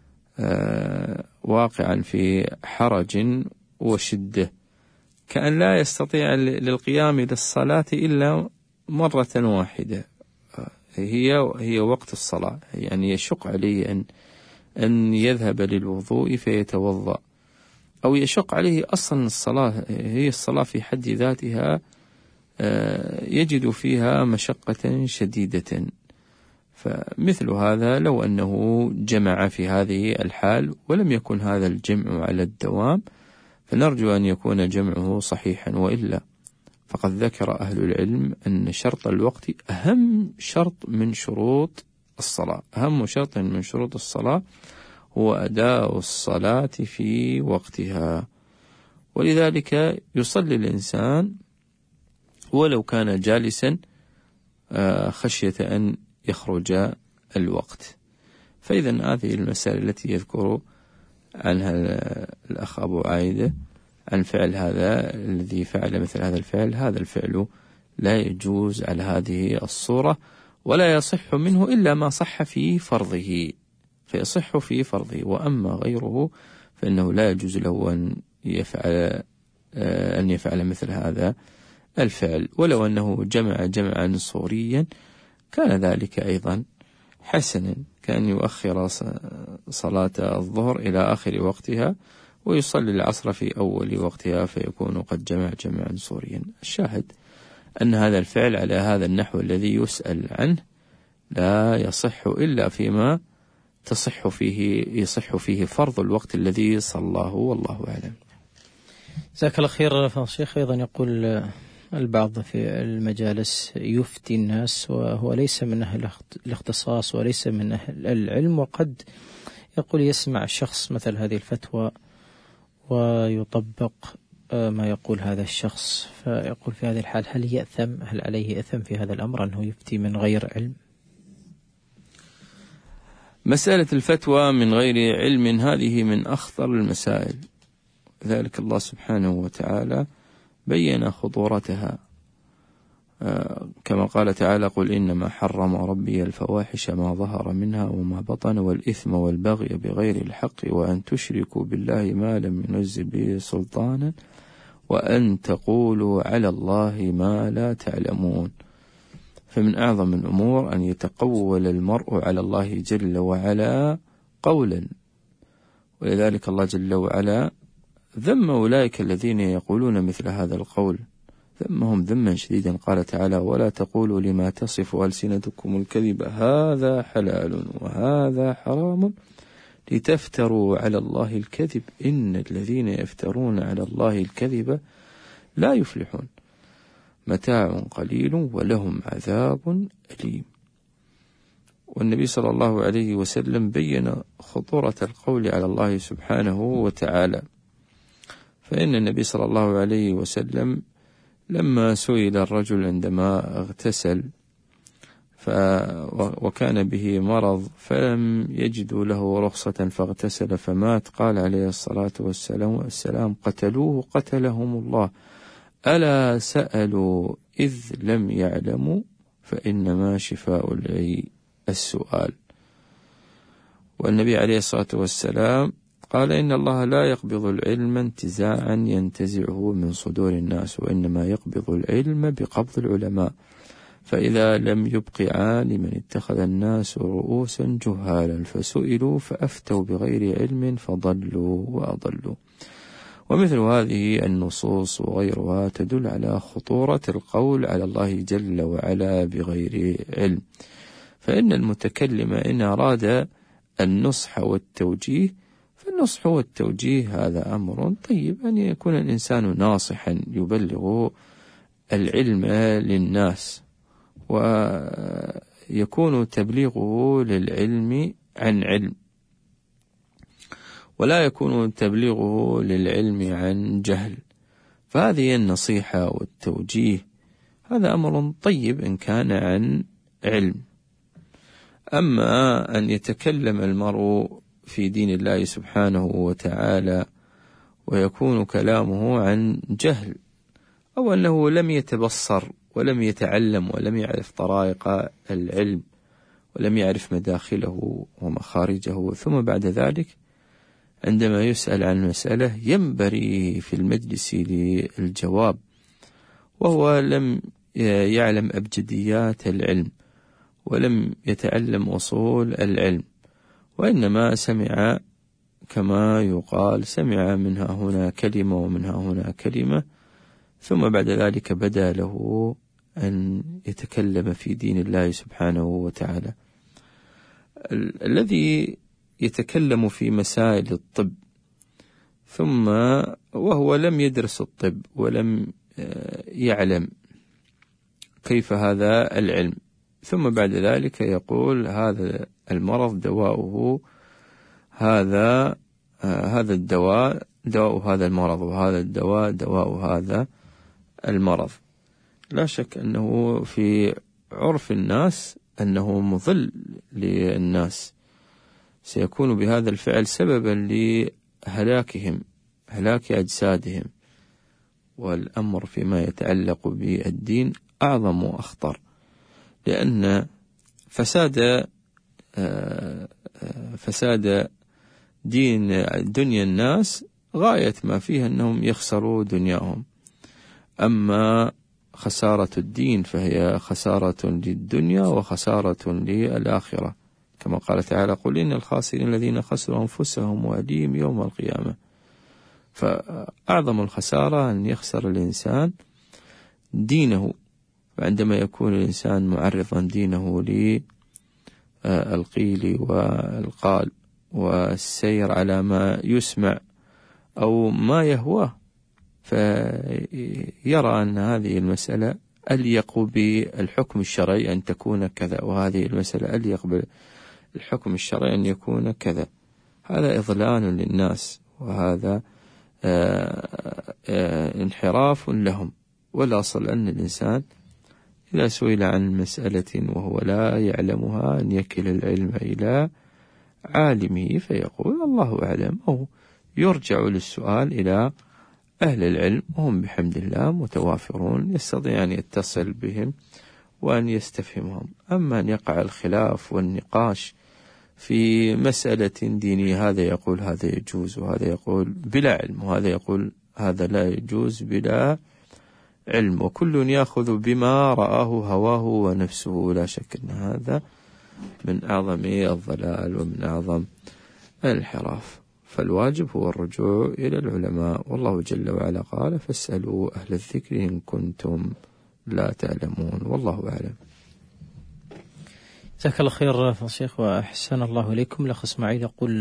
آه واقعا في حرج وشدة، كأن لا يستطيع للقيام للصلاة إلا مرة واحدة، هي هي وقت الصلاة، يعني يشق عليه أن أن يذهب للوضوء فيتوضأ، أو يشق عليه أصلا الصلاة، هي الصلاة في حد ذاتها يجد فيها مشقة شديدة. فمثل هذا لو أنه جمع في هذه الحال ولم يكن هذا الجمع على الدوام فنرجو أن يكون جمعه صحيحا، وإلا فقد ذكر أهل العلم أن شرط الوقت أهم شرط من شروط الصلاة، أهم شرط من شروط الصلاة هو أداء الصلاة في وقتها. ولذلك يصلي الإنسان ولو كان جالسا خشية أن يخرج الوقت. فإذا هذه المسائل التي يذكر عنها الأخ أبو عايدة عن فعل هذا الذي فعل مثل هذا الفعل، هذا الفعل لا يجوز على هذه الصورة، ولا يصح منه إلا ما صح في فرضه، فيصح في فرضه. وأما غيره فإنه لا يجوز له أن يفعل أن يفعل مثل هذا الفعل. ولو أنه جمع جمعا صوريا كان ذلك أيضا حسنا، كان يؤخر صلاة الظهر إلى آخر وقتها ويصلي العصر في أول وقتها فيكون قد جمع جمعا صوريا. الشاهد أن هذا الفعل على هذا النحو الذي يسأل عنه لا يصح إلا فيما تصح فيه يصح فيه فرض الوقت الذي صلاه، والله أعلم. جزاك الله خير. فالشيخ أيضا يقول البعض في المجالس يفتي الناس وهو ليس من أهل الاختصاص وليس من أهل العلم، وقد يقول يسمع الشخص مثل هذه الفتوى ويطبق ما يقول هذا الشخص، فيقول في هذه الحال هل يأثم؟ هل عليه إثم في هذا الأمر أنه يفتي من غير علم؟ مسألة الفتوى من غير علم هذه من أخطر المسائل، ذلك الله سبحانه وتعالى بين خطورتها، كما قال تعالى: قل إنما حرم ربي الفواحش ما ظهر منها وما بطن والإثم والبغي بغير الحق وأن تشركوا بالله ما لم ينزل به سلطانا وأن تقولوا على الله ما لا تعلمون. فمن أعظم الأمور أن يتقول المرء على الله جل وعلا قولا، ولذلك الله جل وعلا ذم أولئك الذين يقولون مثل هذا القول، ذمهم ذما شديدا. قال تعالى: ولا تقولوا لما تصف ألسنتكم الكذب هذا حلال وهذا حرام لتفتروا على الله الكذب إن الذين يفترون على الله الكذب لا يفلحون متاع قليل ولهم عذاب أليم. والنبي صلى الله عليه وسلم بين خطورة القول على الله سبحانه وتعالى، فإن النبي صلى الله عليه وسلم لما سئل الرجل عندما اغتسل ف وكان به مرض فلم يجدوا له رخصة فاغتسل فمات، قال عليه الصلاة والسلام: قتلوه قتلهم الله، ألا سألوا إذ لم يعلموا فإنما شفاء العي السؤال. والنبي عليه الصلاة والسلام قال: إن الله لا يقبض العلم انتزاعا ينتزعه من صدور الناس، وإنما يقبض العلم بقبض العلماء، فإذا لم يبق عالما اتخذ الناس رؤوسا جهالا فسئلوا فأفتوا بغير علم فضلوا وأضلوا. ومثل هذه النصوص وغيرها تدل على خطورة القول على الله جل وعلا بغير علم، فإن المتكلم إن أراد النصح والتوجيه فالنصح والتوجيه هذا أمر طيب، أن يكون الإنسان ناصحا يبلغ العلم للناس، ويكون تبليغه للعلم عن علم، ولا يكون تبليغه للعلم عن جهل. فهذه النصيحة والتوجيه هذا أمر طيب إن كان عن علم. أما أن يتكلم المرء في دين الله سبحانه وتعالى ويكون كلامه عن جهل، أو أنه لم يتبصر ولم يتعلم ولم يعرف طرائق العلم ولم يعرف مداخله ومخارجه، ثم بعد ذلك عندما يسأل عن مسألة ينبري في المجلس للجواب وهو لم يعلم أبجديات العلم ولم يتعلم أصول العلم، وإنما سمع كما يقال سمع منها هنا كلمة ومنها هنا كلمة، ثم بعد ذلك بدا له أن يتكلم في دين الله سبحانه وتعالى. الذي يتكلم في مسائل الطب ثم وهو لم يدرس الطب ولم يعلم كيف هذا العلم، ثم بعد ذلك يقول هذا المرض دواؤه هذا هذا الدواء دواء هذا المرض، وهذا الدواء دواء هذا المرض، لا شك أنه في عرف الناس أنه مضل للناس، سيكون بهذا الفعل سببا لهلاكهم هلاك أجسادهم. والأمر فيما يتعلق بالدين أعظم وأخطر، لأن فساد فساد دين دنيا الناس غاية ما فيها أنهم يخسروا دنياهم، أما خسارة الدين فهي خسارة للدنيا وخسارة للآخرة، كما قال تعالى: قل إن الخاسرين الذين خسروا أنفسهم وأهليهم يوم القيامة. فأعظم الخسارة أن يخسر الإنسان دينه، وعندما يكون الإنسان معرضا دينه للقيل والقال والسير على ما يسمع أو ما يهواه، فيرى أن هذه المسألة أليق بالحكم الشرعي أن تكون كذا، وهذه المسألة أليق بالحكم الشرعي أن يكون كذا. هذا إضلال للناس، وهذا آآ آآ انحراف لهم. والأصل أن الإنسان إذا سئل عن مسألة وهو لا يعلمها أن يكل العلم إلى عالمه فيقول الله أعلم، أو يرجع للسؤال إلى أهل العلم، وهم بحمد الله متوافرون، يستطيع أن يتصل بهم وأن يستفهمهم. أما أن يقع الخلاف والنقاش في مسألة دينية، هذا يقول هذا يجوز وهذا يقول بلا علم، وهذا يقول هذا لا يجوز بلا علم، وكل يأخذ بما رآه هواه ونفسه، لا شك أن هذا من أعظم الضلال ومن أعظم الانحراف. فالواجب هو الرجوع إلى العلماء، والله جل وعلا قال فاسألوا أهل الذكر إن كنتم لا تعلمون، والله أعلم. جزاك الله خير فضيلة الشيخ وأحسن الله إليكم. الأخ إسماعيل يقول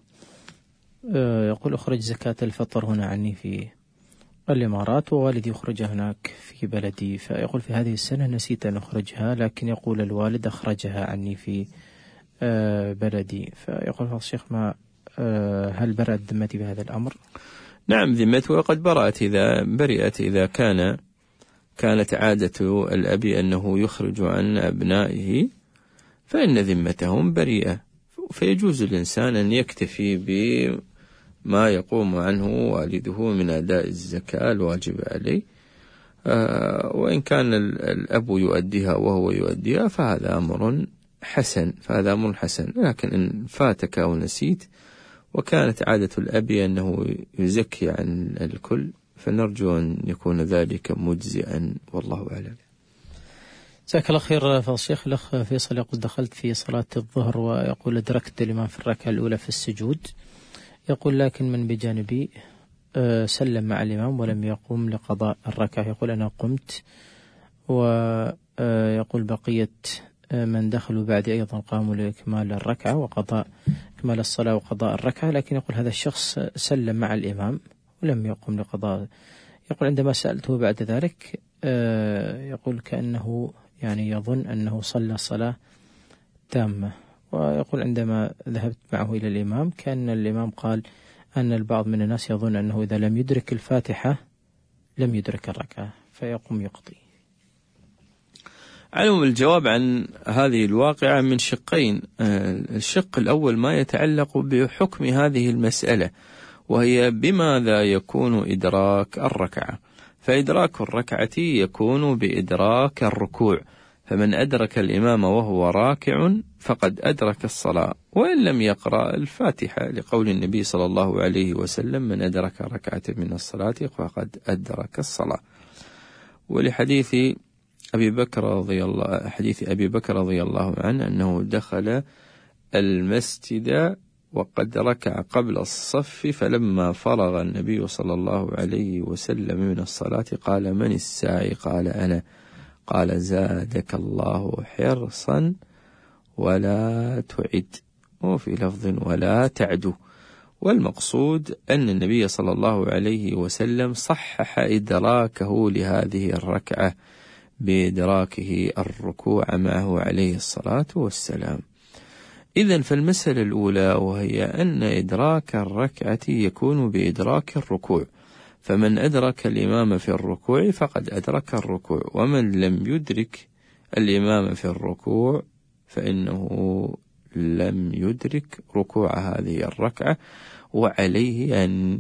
يقول أخرج زكاة الفطر هنا عني في الإمارات، ووالدي يخرجها هناك في بلدي، فيقول في هذه السنة نسيت أن أخرجها، لكن يقول الوالد أخرجها عني في بلدي، فيقول فضيلة الشيخ ما هل برأت ذمتي بهذا الأمر؟ نعم، ذمته قد برأت إذا برئت إذا كان كانت عادة الأب أنه يخرج عن أبنائه فإن ذمتهم بريئة، فيجوز الإنسان أن يكتفي بما يقوم عنه والده من أداء الزكاة الواجب عليه، وإن كان الأب يؤديها وهو يؤديها فهذا أمر حسن فهذا أمر حسن لكن إن فاتك أو نسيت وكانت عادة الأب أنه يزكي عن الكل فنرجو أن يكون ذلك مجزئا، والله أعلم. جزاك الله خير فضيلة الشيخ. الأخ فيصل يقول دخلت في صلاة الظهر ويقول أدركت الإمام في الركعة الأولى في السجود، يقول لكن من بجانبي سلم مع الإمام ولم يقوم لقضاء الركعة، يقول أنا قمت ويقول بقية من دخلوا بعد أيضا قاموا لإكمال الركعة وقضاء إكمال الصلاة وقضاء الركعة، لكن يقول هذا الشخص سلم مع الإمام ولم يقوم لقضاء. يقول عندما سألته بعد ذلك يقول كأنه يعني يظن أنه صلى صلاة تامة، ويقول عندما ذهبت معه إلى الإمام كان الإمام قال أن البعض من الناس يظن أنه إذا لم يدرك الفاتحة لم يدرك الركعة فيقوم يقضي. علم الجواب عن هذه الواقعة من شقين. الشق الأول ما يتعلق بحكم هذه المسألة، وهي بماذا يكون إدراك الركعة. فإدراك الركعة يكون بإدراك الركوع، فمن أدرك الإمام وهو راكع فقد أدرك الصلاة وإن لم يقرأ الفاتحة، لقول النبي صلى الله عليه وسلم من أدرك ركعة من الصلاة فقد أدرك الصلاة. ولحديث أبي بكر رضي الله حديث أبي بكر رضي الله عنه أنه دخل المسجد وقد ركع قبل الصف، فلما فرغ النبي صلى الله عليه وسلم من الصلاة قال من الساعي؟ قال أنا. قال زادك الله حرصا ولا تعد، وفي لفظ ولا تعدو. والمقصود أن النبي صلى الله عليه وسلم صحح إدراكه لهذه الركعة بإدراكه الركوع معه عليه الصلاة والسلام. إذن فالمسألة الأولى وهي أن إدراك الركعة يكون بإدراك الركوع، فمن أدرك الإمام في الركوع فقد أدرك الركوع، ومن لم يدرك الإمام في الركوع فإنه لم يدرك ركوع هذه الركعة، وعليه أن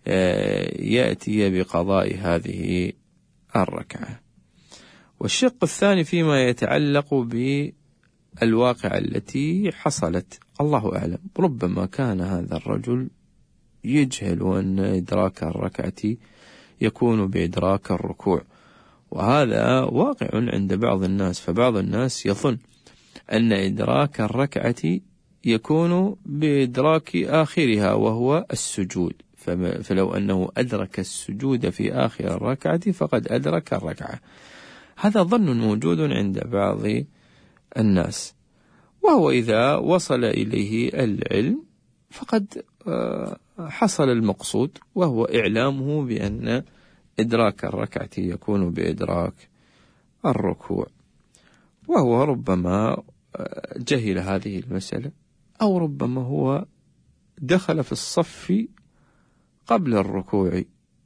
يأتي بقضاء هذه الركعة. والشق الثاني فيما يتعلق بالواقع التي حصلت، الله أعلم، ربما كان هذا الرجل يجهل أن إدراك الركعة يكون بإدراك الركوع، وهذا واقع عند بعض الناس. فبعض الناس يظن أن إدراك الركعة يكون بإدراك آخرها وهو السجود، فلو أنه أدرك السجود في آخر الركعة فقد أدرك الركعة. هذا ظن موجود عند بعض الناس، وهو إذا وصل إليه العلم فقد حصل المقصود، وهو إعلامه بأن إدراك الركعة يكون بإدراك الركوع، وهو ربما جهل هذه المسألة، أو ربما هو دخل في الصف قبل الركوع،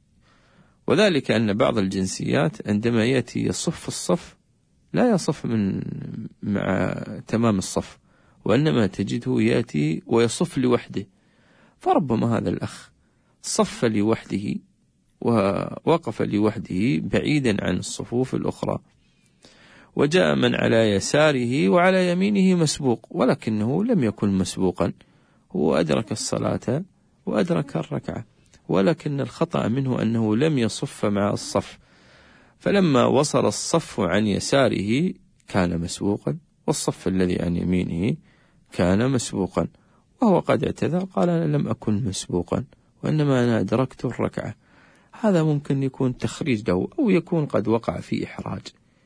وذلك أن بعض الجنسيات عندما يأتي يصف الصف لا يصف من مع تمام الصف، وإنما تجده يأتي ويصف لوحده، فربما هذا الأخ صف لوحده ووقف لوحده بعيدا عن الصفوف الأخرى، وجاء من على يساره وعلى يمينه مسبوق، ولكنه لم يكن مسبوقا، هو أدرك الصلاة وأدرك الركعة، ولكن الخطأ منه أنه لم يصف مع الصف، فلما وصل الصف عن يساره كان مسبوقا، والصف الذي عن يمينه كان مسبوقا، وهو قد اعتذر قال أنا لم أكن مسبوقا وإنما أنا أدركت الركعة. هذا ممكن يكون تخريج له، أو يكون قد وقع في إحراج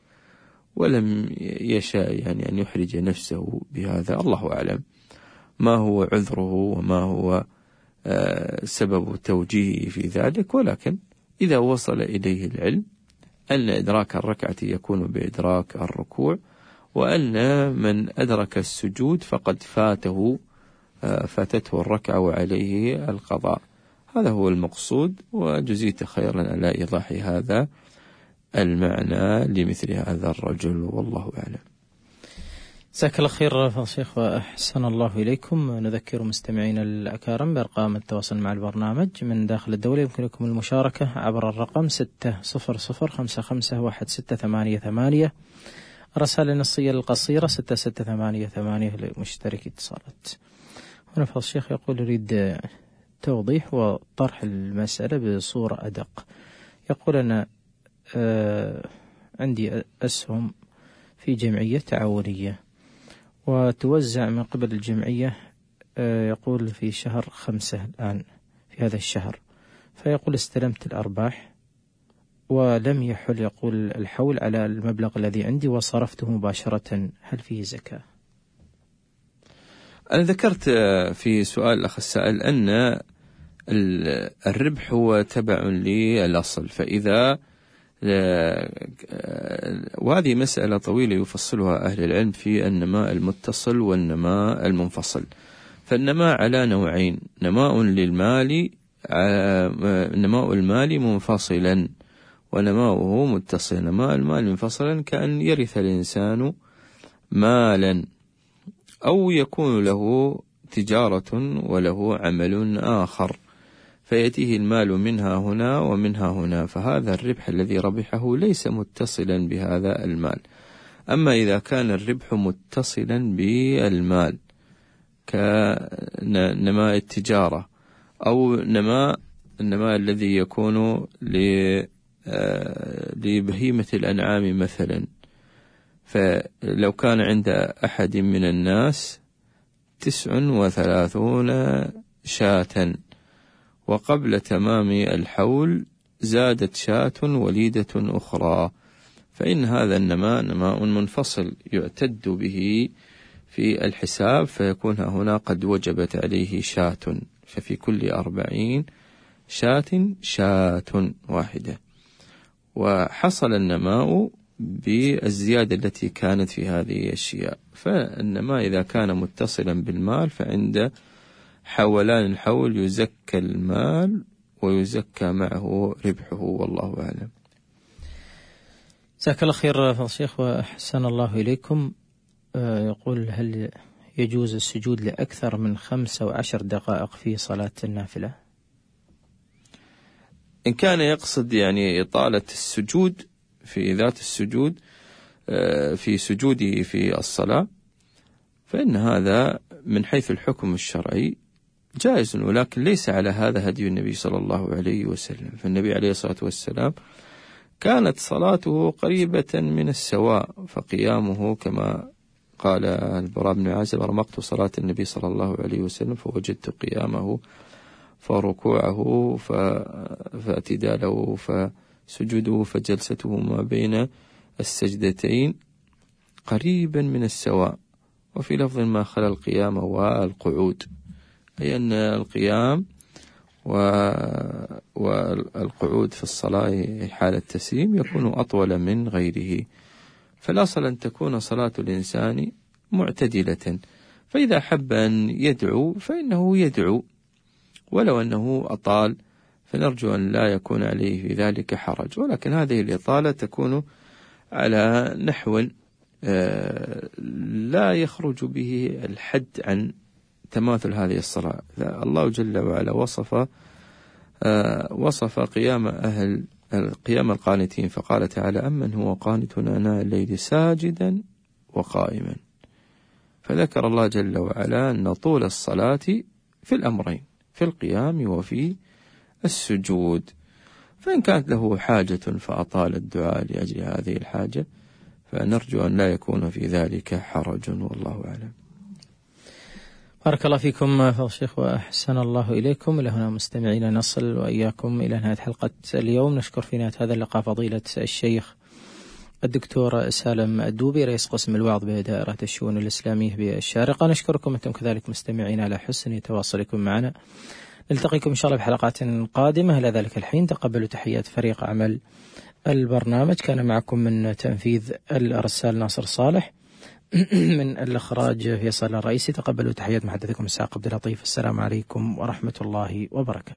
ولم يشاء يعني أن يحرج نفسه بهذا، الله أعلم ما هو عذره وما هو سبب توجيهه في ذلك، ولكن إذا وصل إليه العلم أن إدراك الركعة يكون بإدراك الركوع، وأن من أدرك السجود فقد فاته فاتته الركعة وعليه القضاء، هذا هو المقصود، وجزيت خيرا على إيضاح هذا المعنى لمثل هذا الرجل، والله أعلم. جزاك الله خير فضل الشيخ وأحسن الله إليكم. نذكر مستمعينا الأكارم بأرقام التواصل مع البرنامج من داخل الدولة، يمكنكم المشاركة عبر الرقم ستة صفر صفر خمسة خمسة واحد ستة ثمانية ثمانية، الرسالة النصية القصيرة ستة ستة ثمانية ثمانية لمشترك اتصالات. هنا فضل الشيخ يقول يريد توضيح وطرح المسألة بصورة أدق. يقول أنا آه عندي أسهم في جمعية تعاونية وتوزع من قبل الجمعية آه يقول في شهر خمسة الآن في هذا الشهر، فيقول استلمت الأرباح ولم يحل يقول الحول على المبلغ الذي عندي وصرفته مباشرة، هل فيه زكاة؟ أنا ذكرت في سؤال الأخ السائل أن الربح هو تبع للأصل، فإذا وهذه مسألة طويلة يفصلها أهل العلم في النماء المتصل والنماء المنفصل. فالنماء على نوعين: نماء للمال، نماء المال منفصلا، ونماؤه متصل. نماء المال منفصلا كأن يرث الإنسان مالا، أو يكون له تجارة وله عمل آخر فيأتيه المال منها هنا ومنها هنا، فهذا الربح الذي ربحه ليس متصلا بهذا المال. أما إذا كان الربح متصلا بالمال كنماء التجارة أو نماء النماء الذي يكون لبهيمة الأنعام مثلا، فلو كان عند أحد من الناس تسع وثلاثون شاة وقبل تمام الحول زادت شاة وليدة أخرى، فإن هذا النماء نماء منفصل يعتد به في الحساب، فيكون هنا قد وجبت عليه شاة، ففي كل أربعين شاة شاة واحدة، وحصل النماء بالزيادة التي كانت في هذه الأشياء. فالنماء إذا كان متصلا بالمال فعند حولان الحول يزكى المال ويزكى معه ربحه، والله أعلم. جزاك الله خير فضل الشيخ وأحسن الله إليكم. يقول هل يجوز السجود لأكثر من خمسة وعشر دقائق في صلاة النافلة؟ إن كان يقصد يعني إطالة السجود في ذات السجود في سجوده في الصلاة، فإن هذا من حيث الحكم الشرعي جائز، ولكن ليس على هذا هدي النبي صلى الله عليه وسلم. فالنبي عليه الصلاة والسلام كانت صلاته قريبة من السواء، فقيامه كما قال البراء بن عازب: رمقت صلاة النبي صلى الله عليه وسلم فوجدت قيامه فركوعه فاعتداله فسجوده فجلسته ما بين السجدتين قريبا من السواء. وفي لفظ ما خلا القيام والقعود، أي أن القيام والقعود في الصلاة حال التسليم يكون أطول من غيره. فالأصل أن تكون صلاة الإنسان معتدلة، فإذا حب أن يدعو فإنه يدعو ولو أنه أطال، فنرجو أن لا يكون عليه في ذلك حرج، ولكن هذه الإطالة تكون على نحو لا يخرج به الحد عن تماثل هذه الصلاة. الله جل وعلا وصف وصف قيام أهل قيام القانتين فقال تعالى: أمن هو قانت آناء الليل ساجدا وقائما. فذكر الله جل وعلا أن طول الصلاة في الأمرين، في القيام وفي السجود، فإن كانت له حاجة فأطال الدعاء لأجل هذه الحاجة فنرجو أن لا يكون في ذلك حرج، والله أعلم. بارك الله فيكم فضل الشيخ وأحسن الله إليكم. إلى هنا مستمعين نصل وإياكم إلى نهاية حلقة اليوم. نشكر في نهاية هذا اللقاء فضيلة الشيخ الدكتور سالم الدوبي رئيس قسم الوعظ بدائرة الشؤون الإسلامية بالشارقة. نشكركم أنتم كذلك مستمعين على حسن تواصلكم معنا. نلتقيكم إن شاء الله بحلقات قادمة. إلى ذلك الحين تقبلوا تحيات فريق عمل البرنامج. كان معكم من تنفيذ الرسال ناصر صالح، من الإخراج فيصل الرئيسي. تقبلوا تحيات محدثكم إسحاق عبد اللطيف. السلام عليكم ورحمة الله وبركاته.